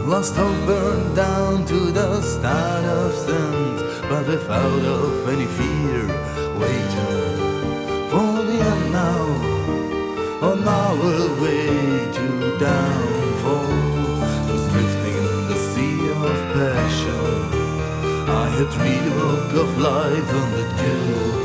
Lost hope burned down to the start of sand, but without of any fear, waiting for the end now, on our way to downfall, was drifting in the sea of passion. I had read a book of life and it grew